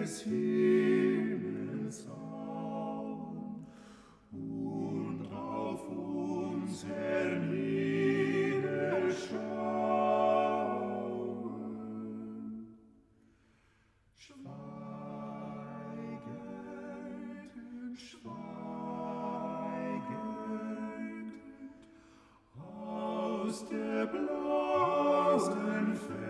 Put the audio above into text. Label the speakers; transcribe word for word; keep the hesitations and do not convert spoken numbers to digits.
Speaker 1: des Himmels an und auf uns herniederschauen. Schweigend, schweigend, aus der blauen Ferne